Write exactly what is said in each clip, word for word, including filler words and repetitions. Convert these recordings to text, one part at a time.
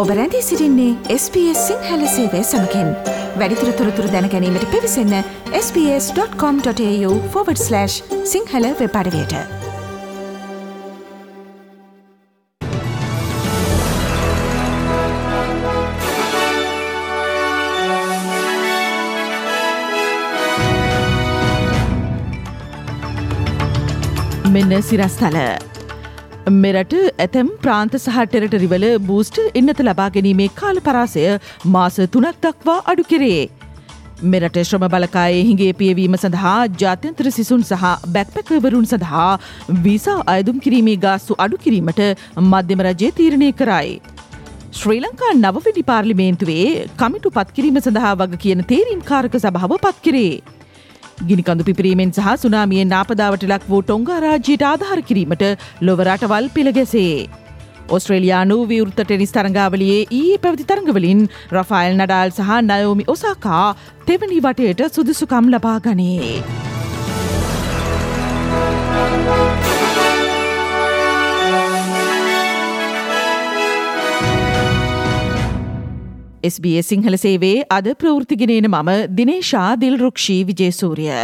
ඔබ රැඳී සිටින්නේ එස් බී එස් සිංහල සේවය සමගින්. වැඩිදුර තොරතුරු දැන ගැනීමට පිවිසන්න S B S dot com dot AU forward slash Sinhala web අඩවියට. මෙන්න සිරස්තල. මෙරට ඇතැම් ප්‍රාන්ත සහ ටෙරටරිවල බූස්ට් එන්නත ලබා ගැනීමේ කාල පරාසය මාස තුනක් දක්වා අඩු කෙරේ. මෙරට ශ්‍රම බලකායේ හිඟේ පියවීම සඳහා ජාත්‍යන්තර සිසුන් සහ බැක්පැකර්වරුන් සඳහා වීසා අයදුම් කිරීමේ ගාස්තු අඩු කිරීමට මධ්‍යම රජය තීරණය කරයි. ශ්‍රී ලංකා නවවෙනි පාර්ලිමේන්තුවේ කමිටු පත්කිරීම සඳහා වග කියන තේරීම් කාරක සභාව පත්කිරේ. ගිනිකඳු පිපිරීමෙන් සහ සුනාමියෙන් ආපදාවට ලක් වූ ටොංගා රාජ්‍යයට ආධාර කිරීමට ලොව රටවල් පිළගැසේ. ඔස්ට්‍රේලියානු විවෘත ටෙනිස් තරඟාවලියේ ඊයේ පැවති තරඟවලින් රෆායල් නඩාල් සහ නයෝමි ඔසාකා තෙවැනි වටයට සුදුසුකම් ලබා ගනී. එස් බී එස් සිංහල සේවේ අද ප්‍රවෘත්තිගෙනන මම Dinesha Dilrukshi Wijesooriya.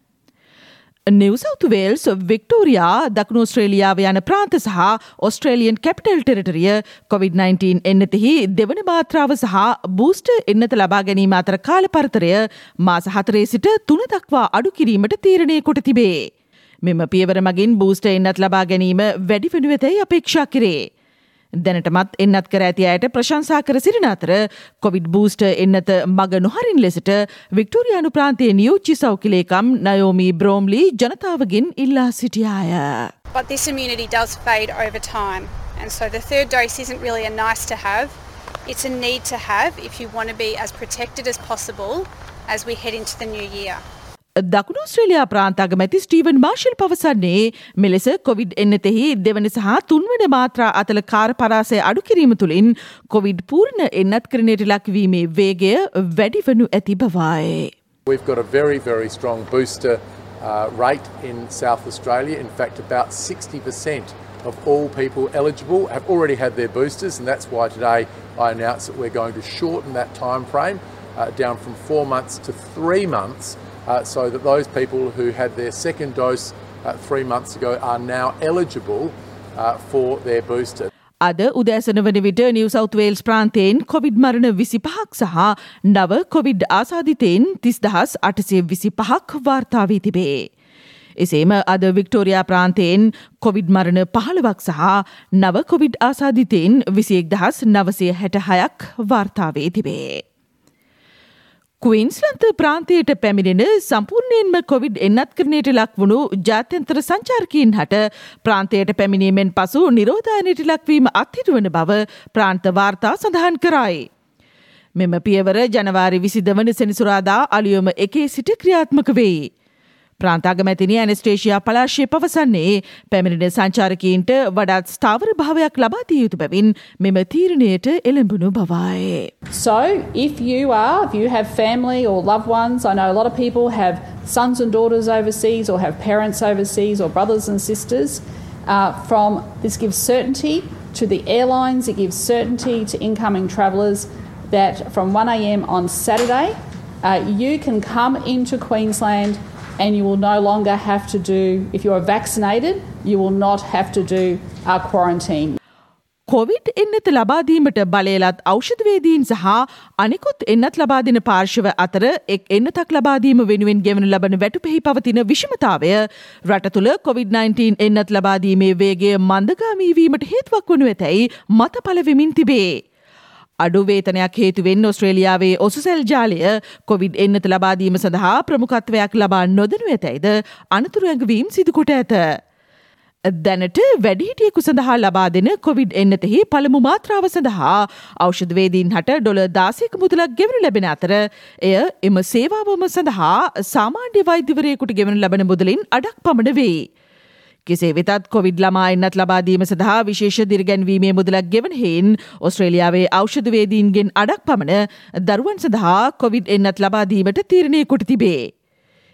New South Wales, Victoria, දකුණු ඕස්ට්‍රේලියාව යන ප්‍රාන්ත සහ ඔස්ට්‍රේලියන් කැපිටල් ටෙරිටරිය කොවිඩ් නයින්ටීන් එන්නතෙහි දෙවන මාත්‍රාව සහ බූස්ට් එන්නත ලබා ගැනීම අතර කාල පරතරය මාස හතරේ සිට තුන දක්වා අඩු කිරීමට තීරණය කොට තිබේ. මෙම පියවර මගින් බූස්ට් එන්නත් ලබා ගැනීම වැඩි වෙනු ඇතැයි අපේක්ෂා කෙරේ. දැනටමත් එන්නත් කර ඇති අයට ප්‍රශංසා කර සිටින අතර කොවිඩ් බූස්ට් එන්නත මග නොහරින් ලෙසට වික්ටෝරියානු ප්‍රාන්තයේ නියෝජ්‍ය සෞඛ්‍ය ලේකම් නයෝමි බ්‍රෝම්ලි ජනතාවගෙන් ඉල්ලා සිටියාය. But this immunity does fade over time, and so the third dose isn't really a nice to have, it's a need to have if you want to be as protected as possible as we head into the new year. දකුණු ඕස්ට්‍රේලියා ප්‍රාන්ත අගමැති Steven marshal පවසන්නේ මෙලෙස Covid එන්නතෙහි දෙවන සහ තුන්වන මාත්‍රා අතල කාර පරාසය අඩු කිරීම තුළින් කොවිඩ් පූර්ණ එන්නත් කරණයට ලක්වීමේ වේගය වැඩි වනු ඇති බවයි. We've got a very, very strong booster uh, rate in South Australia. In fact, about sixty percent of all people eligible have already had their boosters, and that's why today I announced that we're going to shorten that time frame uh, down from four months to three months. Uh, so that those people who had their second dose uh, three months ago are now eligible uh, for their booster. අද උදෑසන වන විට New South Wales ප්‍රාන්තයෙන් COVID මරණ විසිපහක් සහ නව Covid ආසාදිතයින් තිස් දහස් අටසිය විසිපහක් වාර්තා වී තිබේ. එසේම අද වික්ටෝරියා ප්‍රාන්තයෙන් කොවිඩ් මරණ පහළොවක් සහ නව කොවිඩ් ආසාදිතයින් විසිඑක් දහස් නවසිය හැටහයක් වාර්තා වී තිබේ. ක්වීන්ස්ලන්ත ප්‍රාන්තයට පැමිණෙන සම්පූර්ණයෙන්ම කොවිඩ් එන්නත්කරණයට ලක් වුණු ජාත්‍යන්තර සංචාරකීන් හට ප්‍රාන්තයට පැමිණීමෙන් පසු නිරෝධායනයට ලක්වීම අත්හිටුවන බව ප්‍රාන්ත වාර්තා සඳහන් කරයි. මෙම පියවර ජනවාරි විසිද වන සෙනසුරාදා අලුයම එකේ සිට ක්‍රියාත්මක වෙයි. ප්‍රාන්ත අගමැතිනිය ඇනස්ටේෂියා පලාශය පවසන්නේ පැමිණෙන සංචාරකීන්ට වඩාත් ස්ථාවර භාවයක් ලබා දිය යුතු බැවින් මෙම තීරණයට එළඹුණු බවයි. So if you are, if you have family or loved ones, I know a lot of people have sons and daughters overseas or have parents overseas or brothers and sisters, uh, from this gives certainty to the airlines, it gives certainty to incoming travellers that from one a.m. on Saturday uh, you can come into Queensland and you will no longer have to do, if you are vaccinated, you will not have to do uh, quarantine. COVID එන්නත ලබාදීමට බලයලත් ඖෂධවේදීන් සහ අනෙකුත් එන්නත් ලබාදින පාර්ශව අතර එක් එන්නතක් ලබාදීම වෙනුවෙන් ගෙවනු ලබන වැටුපෙහි පවතින විෂමතාවය රට තුළ කොවිඩ් නයින්ටීන් එන්නත් ලබාදීමේ වේගය මන්දගාමී වීමට හේතුවක් වනු ඇතැයි මත පළවෙමින් තිබේ. අඩු වේතනයක් හේතුවෙන් ඔස්ට්‍රේලියාවේ ඔසුසැල් ජාලය කොවිඩ් එන්නත ලබාදීම සඳහා ප්‍රමුඛත්වයක් ලබා නොදනු ඇතැයිද අනතුරු ඇඟවීම් සිදුකොට ඇත. දැනට වැඩිහිටියෙකු සඳහා ලබා දෙන කොවිඩ් එන්නතෙහි පළමු මාත්‍රාව සඳහා ඖෂධවේදීන් හට ඩොලර් දාසයක මුදලක් ගෙවනු ලැබෙන අතර එය එම සේවාවම සඳහා සාමාන්‍ය වෛද්‍යවරයෙකුට ගෙවනු ලබන මුදලින් අඩක් පමණ වෙයි. කෙසේ වෙතත් කොවිඩ් ළමා එන්නත් ලබාදීම සඳහා විශේෂ දිරිගැන්වීමේ මුදලක් ගෙවන හේන් ඔස්ට්‍රේලියාවේ ඖෂධවේදීන්ගෙන් අඩක් පමණ දරුවන් සඳහා කොවිඩ් එන්නත් ලබාදීමට තීරණය කොට තිබේ.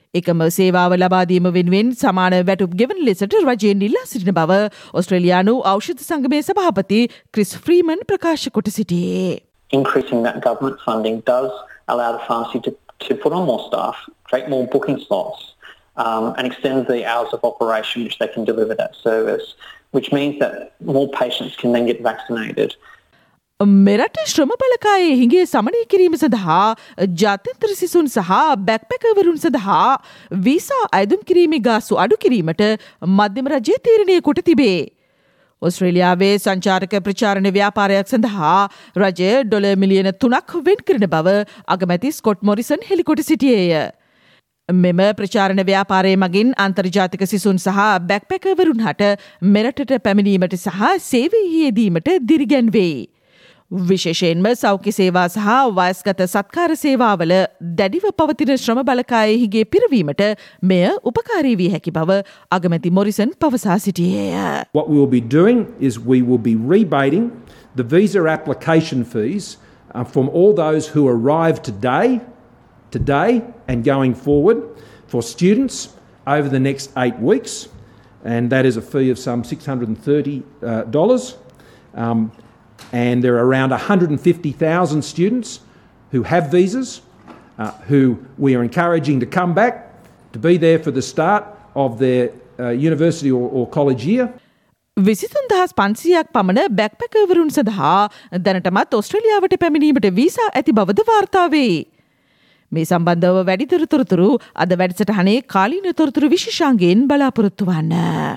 එකම සේවාව ලබාදීම වෙනුවෙන් සමාන වැටුප් ගෙවන ලෙසට රජයෙන් ඉල්ලා සිටින බව ඔස්ට්‍රේලියානු ඖෂධ සංගමේ සභාපති ක්‍රිස් ෆ්‍රීමන් ප්‍රකාශ කොට සිටියේ. Increasing that government funding does allow the pharmacy to, to put on more staff, create more booking slots, um, and extend the hours of operation which they can deliver that service, which means that more patients can then get vaccinated. මෙරට ශ්‍රම බලකායේ හිඟේ සමනය කිරීම සඳහා ජාත්‍යන්තර සිසුන් සහ බැක්පැකර්වරුන් සඳහා visa අයදුම් කිරීමේ ගාස්තු අඩු කිරීමට මධ්‍යම රජය තීරණය කොට තිබේ. ඔස්ට්‍රේලියාවේ සංචාරක ප්‍රචාරණ ව්‍යාපාරයක් සඳහා රජය ඩොලර් මිලියන තුනක් වෙන් කරන බව අගමැති ස්කොට් මොරිසන් හෙළිකොට සිටියේය. මෙම ප්‍රචාරණ ව්‍යාපාරය මගින් අන්තර්ජාතික සිසුන් සහ බැක්පැකර්වරුන් හට මෙරටට පැමිණීමට සහ සේවයෙහි යෙදීමට දිරිගැන්වෙයි. විශේෂයෙන්ම සෞඛ්‍ය සේවා සහ වයස්ගත සත්කාර සේවාවල දැඩිව පවතින ශ්‍රම බලකායෙහිගේ පිරවීමට මෙය උපකාරී වී හැකි බව අගමැති මොරිසන් පවසා සිටියේය. What we will be doing is we will be rebating the visa application fees uh, from all those who arrive today, today and going forward for students over the next eight weeks, and that is a fee of some six hundred thirty dollars. Uh, um, And there are around one hundred fifty thousand students who have visas, uh, who we are encouraging to come back to be there for the start of their uh, university or, or college year. විසිතුන් දහස් පන්සියයක් පමණ බැක්පැකර්වරුන් සඳහා දැනටමත් ඔස්ට්‍රේලියාවට පැමිණීමට visa ඇති බවද වාර්තා වේ. මේ සම්බන්ධව වැඩිදුර තොරතුරු අද වැඩසටහනේ කාලීන තොරතුරු විශේෂාංගයෙන් බලාපොරොත්තු වන්න.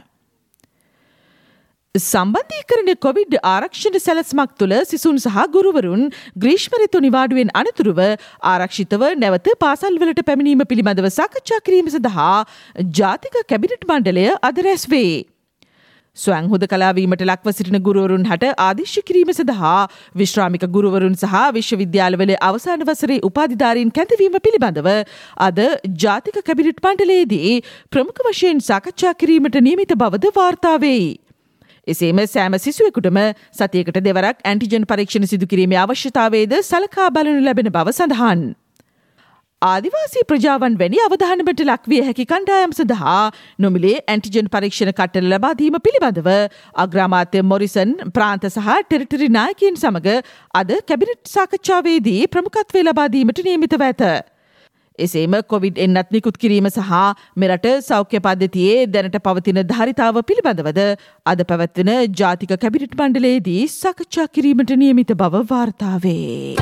සම්බන්ධීකරණ කොවිඩ් ආරක්ෂණ සැලැස්මක් තුළ සිසුන් සහ ගුරුවරුන් ග්‍රීෂ්ම ඍතු නිවාඩුවෙන් අනතුරුව ආරක්ෂිතව නැවත පාසල්වලට පැමිණීම පිළිබඳව සාකච්ඡා කිරීම සඳහා ජාතික කැබිනට් මණ්ඩලය අද රැස් වේ. ස්වයං හුදකලා වීමට ලක්ව සිටින ගුරුවරුන් හට ආදේශ කිරීම සඳහා විශ්‍රාමික ගුරුවරුන් සහ විශ්වවිද්‍යාලවල අවසාන වසරේ උපාධිධාරීන් කැඳවීම පිළිබඳව අද ජාතික කැබිනට් මණ්ඩලයේදී ප්‍රමුඛ වශයෙන් සාකච්ඡා කිරීමට නියමිත බවද වාර්තා වෙයි. එසේම සෑම සිසුවෙකුටම සතියකට දෙවරක් ඇන්ටිජන් පරීක්ෂණ සිදු කිරීමේ අවශ්‍යතාවයද සලකා බලනු ලැබෙන බව සඳහන්. ආදිවාසී ප්‍රජාවන් වැනි අවධානමට ලක්විය හැකි කණ්ඩායම් සඳහා නොමිලේ ඇන්ටිජන් පරීක්ෂණ කට්ටල ලබා දීම පිළිබඳව අග්‍රාමාත්‍ය මොරිසන් ප්‍රාන්ත සහ ටෙරිටරි නායකයින් සමග අද කැබිනට් සාකච්ඡාවේදී ප්‍රමුඛත්වය ලබා දීමට නියමිතව ඇත. එසේම කොවිඩ් එන්නත් නිකුත් කිරීම සහ මෙරට සෞඛ්‍ය පද්ධතියේ දැනට පවතින ධාරිතාව පිළිබඳවද අද පැවැත්වෙන ජාතික කැබිනට් මණ්ඩලයේදී සාකච්ඡා කිරීමට නියමිත බව වාර්තා වේ.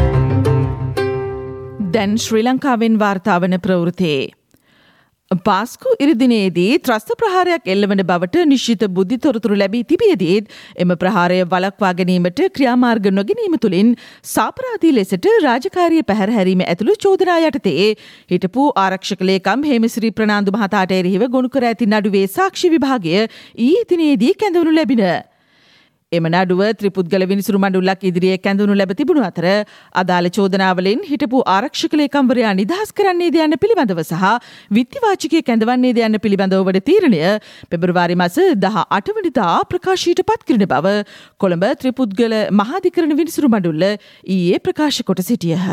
දැන් ශ්‍රී ලංකාවෙන් වාර්තා වන ප්‍රවෘත්ති. පාස්කු ඉරිදිනයේදී ත්‍රස්ත ප්‍රහාරයක් එල්ලවන බවට නිශ්චිත බුද්ධි තොරතුරු ලැබී තිබියදීත් එම ප්‍රහාරය වළක්වා ගැනීමට ක්‍රියාමාර්ග නොගැනීම තුළින් සාපරාධී ලෙසට රාජකාරිය පැහැරහැරීම ඇතුළු චෝදනා යටතේ හිටපු ආරක්ෂක ලේකම් හේමසිරි ප්‍රනාන්දු මහතාට එරෙහිව ගොනු කර ඇති නඩුවේ සාක්ෂි විභාගය ඊයේ දිනේදී කැඳවනු ලැබින. එම නඩුව ත්‍රිපුද්ගල විනිසුරු මණ්ඩලයක් ඉදිරියේ කැඳවනු ලැබ තිබුණු අතර අදාළ චෝදනාවලින් හිටපු ආරක්ෂක ලේකම්වරයා නිදහස් කරන්නේද යන්න පිළිබඳව සහ විත්තිවාචකය කැඳවන්නේද යන්න පිළිබඳව වන තීරණය පෙබරවාරි මාස දහ අට වෙනිදා ප්‍රකාශයට පත් කරන බව කොළඹ ත්‍රිපුද්ගල මහාධිකරණ විනිසුරු මණ්ඩල ඊයේ ප්‍රකාශ කොට සිටියහ.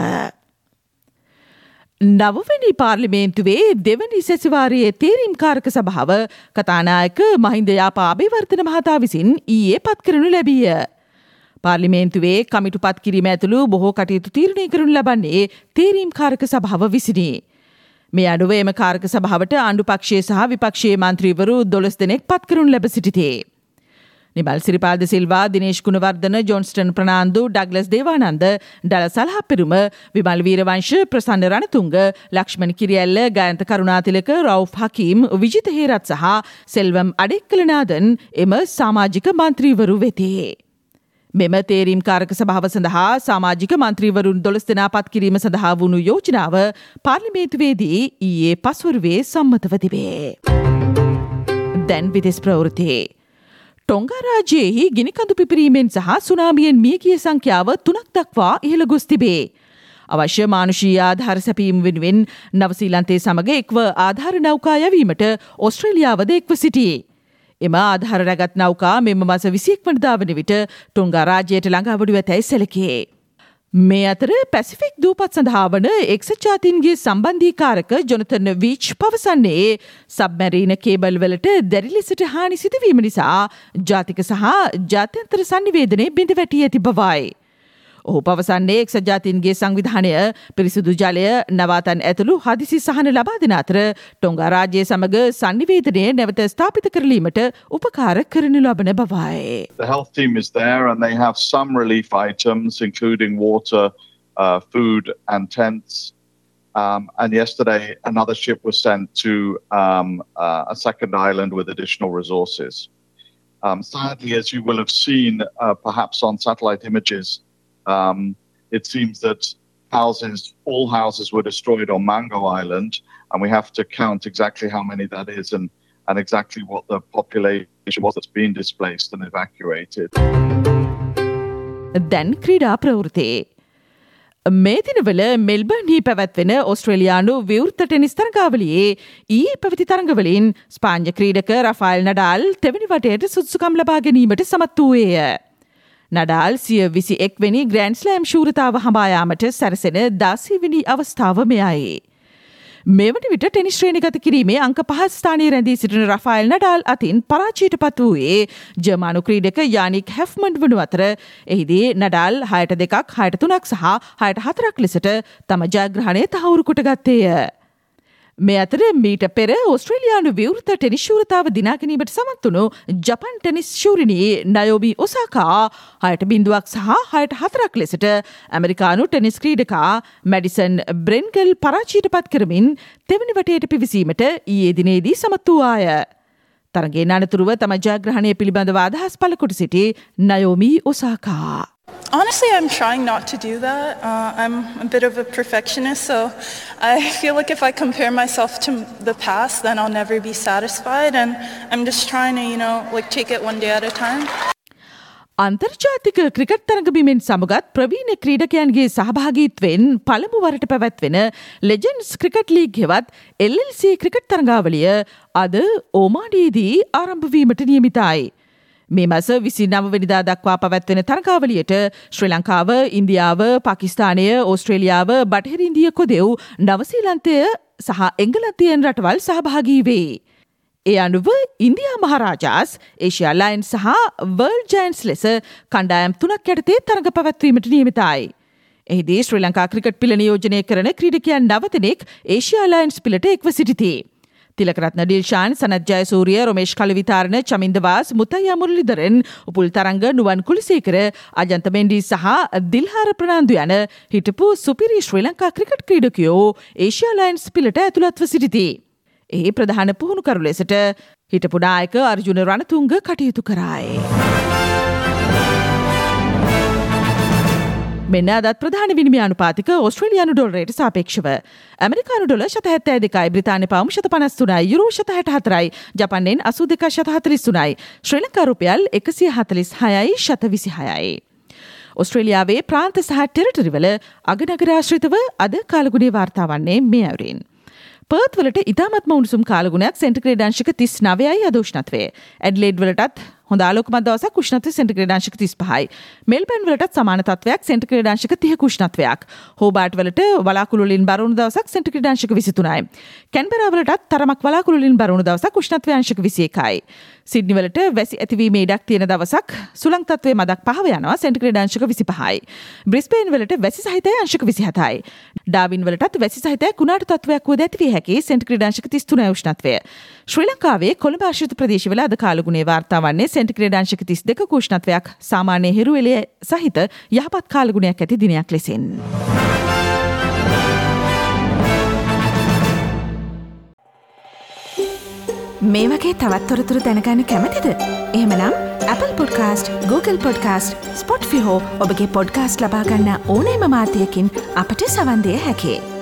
නවවැනි පාර්ලිමේන්තුවේ දෙවැනි සැසිවාරයේ තේරීම්කාරක සභාව කතානායක මහින්ද යාපා අබේවර්ධන මහතා විසින් ඊයේ පත් කරනු ලැබිය. පාර්ලිමේන්තුවේ කමිටු පත් කිරීම ඇතුළු බොහෝ කටයුතු තීරණය කරනු ලබන්නේ තේරීම්කාරක සභාව විසිනි. මේ අඩුව එම කාරක සභාවට ආණ්ඩු පක්ෂයේ සහ විපක්ෂයේ මන්ත්‍රීවරු දොළොස් දෙනෙක් පත් කරනු ලැබ සිටිතේ. නිමල් සිරිපාද සිල්වා, දිනේෂ් ගුණවර්ධන, ජොන්ස්ටන් ප්‍රනාන්දු, ඩග්ලස් දේවානන්ද, ඩල සලහපිරුම, විමල් වීරවංශ, ප්‍රසන්න රණතුංග, ලක්ෂ්මන් කිරියැල්ල, ගයන්ත කරුණාතිලක, රවුෆ් හකීම්, විජිත හේරත් සහ සෙල්වම් අඩෙක්කලනාදන් එම සමාජික මන්ත්‍රීවරු වෙතේ. මෙම තේරීම්කාරක සභාව සඳහා සමාජික මන්ත්‍රීවරුන් දොළොස් දෙනා පත් කිරීම සඳහා වුණු යෝජනාව පාර්ලිමේන්තුවේදී ඊයේ පස්වරුවේ සම්මතව තිබේ. දැන් විදෙස් ප්‍රවෘත්ති. ටොංගා රාජ්‍යයෙහි ගිනිකඳු පිපිරීමෙන් සහ සුනාමියෙන් මියගිය සංඛ්‍යාව තුනක් දක්වා ඉහළ ගොස් තිබේ. අවශ්‍ය මානුෂීය ආධාර සැපීම වෙනුවෙන් නවසීලන්තයේ සමග එක්ව ආධාර නෞකා යැවීමට ඔස්ට්‍රේලියාවද එක්ව සිටියේ. එම ආධාර රැගත් නෞකා මෙම මාස විසිඑක වනදා වන විට ටොංගා රාජ්‍යයට ළඟා වඩු ඇතැයි සැලකේ. මේ අතර පැසිෆික් දූපත් සඳහා වන එක්සත් ජාතීන්ගේ සම්බන්ධීකාරක ජොනතන් වීච් පවසන්නේ සබ්මැරීන කේබල් වලට දැඩි ලෙසට හානි සිදුවීම නිසා ජාතික සහ ජාත්‍යන්තර සංනිවේදනයේ බිඳ වැටී ඇති බවයි. ඔහු පවසන්නේ එක්සත් ජාතීන්ගේ සංවිධානය පිරිසිදු ජලය නවාතන් ඇතුළු හදිසි සහන ලබා දෙන අතර ටොංගා රාජ්‍යය සමග සංනිවේදනය නැවත ස්ථාපිත කරලීමට උපකාර කරනු ලබන බවයි. The health team is there and they have some relief items including water, uh, food and tents. Um, and yesterday another ship was sent to um, uh, a second island with additional resources. Um, sadly, as you will have seen uh, perhaps on satellite images, Um, it seems that houses, all houses were destroyed on Mango Island, and we have to count exactly how many that is and, and exactly what the population was that's been displaced and evacuated. දැන් ක්‍රීඩා ප්‍රවෘත්ති. මේ දිනවල මෙල්බර්න්හි පැවැත්වෙන ඔස්ට්‍රේලියානු විවෘත tennis තරගාවලියේ ඊයේ පැවති තරගවලින් ස්පාඤ්ඤ ක්‍රීඩක රෆායල් නඩාල් තෙවැනි වටයට සුදුසුකම් ලබා ගැනීමට සමත් වූයේය. නඩාල් සිය විසි එක්වෙනි ග්‍රෑන්ඩ් ස්ලෑම් ශූරතාව හඹා යාමට සැරසෙන දාසීවෙනි අවස්ථාව මෙයයි. මෙවන විට ටෙනිස් ශ්‍රේණිගත කිරීමේ අංක පහ ස්ථානයේ රැඳී සිටින රෆායල් නඩාල් අතින් පරාජයට පත් වූයේ ජර්මානු ක්‍රීඩක යානික් හැෆ්මන්ඩ් වනු අතර එහිදී නඩාල් හයට දෙකක් හයට තුනක් සහ හයට හතරක් ලෙසට තම ජයග්‍රහණය තහවුරු කොට ගත්තේය. මේ අතර මීට පෙර ඕස්ට්‍රේලියානු විවෘත ටෙනිස් ශූරතාව දිනා ගැනීමට සමත් වුණු ජපන් ටෙනිස් ශූරිණී නයෝමි ඔසාකා හයට බිංදුවක් සහ හයට හතරක් ලෙසට ඇමරිකානු ටෙනිස් ක්‍රීඩකා මැඩිසන් බ්‍රෙන්ගල් පරාජයට පත් කරමින් තෙවැනි වටයට පිවිසීමට ඊයේ දිනේදී සමත් වූවාය. තරගයෙන් අනතුරුව තම ජයග්‍රහණය පිළිබඳව අදහස් පළ කොට සිටි Naomi Osaka. Honestly, I'm trying not to do that. Uh, I'm a bit of a perfectionist, so I feel like if I compare myself to the past, then I'll never be satisfied, and I'm just trying to, you know, like take it one day at a time. අන්තර්ජාතික cricket තරඟබිමෙන් සමගත් ප්‍රවීණ ක්‍රීඩකයන්ගේ සහභාගීත්වයෙන් පළමු වරට පැවැත්වෙන Legends Cricket League හෙවත් එල් එල් සී ක්‍රිකට් තරඟාවලිය අද ඕමානයේදී ආරම්භ වීමට නියමිතයි. මේ මාස විසිනව වෙනිදා දක්වා පැවැත්වෙන තරගාවලියට ශ්‍රී ලංකාව, ඉන්දියාව, පාකිස්තානය, ඕස්ට්‍රේලියාව, බටහිර ඉන්දිය කොදෙව්, නවසීලන්තය සහ එංගලන්තයන් රටවල් සහභාගී වේ. ඒ අනුව ඉන්දියා මහරාජාස්, ඒෂියා ලයන්ස් සහ වර්ල්ඩ් ජයන්ට්ස් ලෙස කණ්ඩායම් තුනක් යටතේ තරග පැවැත්වීමට නියමිතයි. එහිදී ශ්‍රී ලංකා ක්‍රිකට් පිළ නියෝජනය කරන ක්‍රීඩකයන් නව දෙනෙක් ඒෂියා ලයන්ස් පිළට එක්ව සිටිති. තිලකරත්න ඩිල්ෂාන්, සනත් ජයසූරිය, රොමේෂ් කලවිතාරණ, චමින්ද වාස්, මුතයියා මුරලිදරන්, උපුල් තරංග, නුවන් කුලසේකර, අජන්ත මෙන්ඩි සහ දිල්හාර ප්‍රනාන්දු යන හිටපු සුපිරි ශ්‍රී ලංකා ක්‍රිකට් ක්‍රීඩකයෝ ඒෂියා ලයන්ස් පිළට ඇතුළත්ව සිටිති. එහි ප්‍රධාන පුහුණුකරු ලෙසට හිටපු නායක අර්ජුන රණතුංග කටයුතු කරයි. මෙන්න අදත් ප්‍රධාන විනිමය අනුපාතික ඕස්ට්‍රේලියානු ඩොලරයට සාපේක්ෂව ඇමරිකානු ඩොලර් ශත හැත්තෑ දෙකයි, බ්‍රිතාන්‍ය පවුම් ශත පනස් තුනයි, යුරෝ ශත හැට හතරයි, ජපන් යෙන් අසූ දෙක ශත හතළිස් තුනයි, ශ්‍රී ලංකා රුපියල් එකසිය හතළිස් හයයි ශත විසි හයයි. ඔස්ට්‍රේලියාවේ ප්‍රාන්ත සහ ටෙරිටරිවල අගනගර ආශ්‍රිතව අද කාලගුණය වාර්තා වන්නේ මේ අයුරින්. පර්ත් වලට ඉතාමත්ම උණුසුම් කාලගුණයක් සෙන්ටිග්‍රේඩ් අංශක තිස් නවයයි අද උෂ්ණත්වය. ඇඩ්ලේඩ් වලටත් හොඳ ආලෝකමත් දවසක් උෂ්ණත්වය සෙන්ටිග්‍රේඩ් අංශක තිස් පහයි. මෙල්බර්න් වලටත් සමාන තත්වයක් සෙන්ටිග්‍රේඩ් අංශක තිහක උෂ්ණත්වයක්. හෝබාර්ට් වලට වලාකුළු වලින් බරුණු දවසක් සෙන්ටිග්‍රේඩ් අංශක විසි තුනයි. කැන්බරා වලටත් තරමක් වලාකුළු වලින් බරුණු දවසක් උෂ්ණත්වය අංශක විසි එකයි. සිඩ්නි වලට වැසි ඇතිවීමේ ඉඩක් තියෙන දවසක් සුළං තත්වයේ මදක් පහව යනවා සෙන්ටිග්‍රේඩ් අංශක විසි පහයි. බ්‍රිස්බේන් වලට වැසි සහිතයි අංශක විසි හතයි. ඩාවින් වලටත් වැසි සහිතයි කුණාටු තත්වයක් වුවද ඇති විය හැකි සෙන්ටිග්‍රේඩ් අංශක තිස් තුනයි උෂ්ණත්වය. ශ්‍රී ලංකාවේ කොළඹ ආශ්‍රිත ප්‍රදේශවල අද කාලගුණයේ වාර්තා වන්නේ සෙන්ටිග්‍රේඩ් අංශක තිස් දෙක උෂ්ණත්වයක් සාමාන්‍ය හිරු එළිය සහිත යහපත් කාලගුණයක් ඇති දිනයක් ලෙසින්. මේ වගේ තවත් තොරතුරු දැනගන්න කැමතිද? එහෙමනම් Apple Podcast, Google Podcast, Spotify හෝ ඔබගේ පොඩ්කාස්ට් ලබා ගන්න ඕනෑම මාධ්‍යයකින් අපට සවන් දිය හැකියි.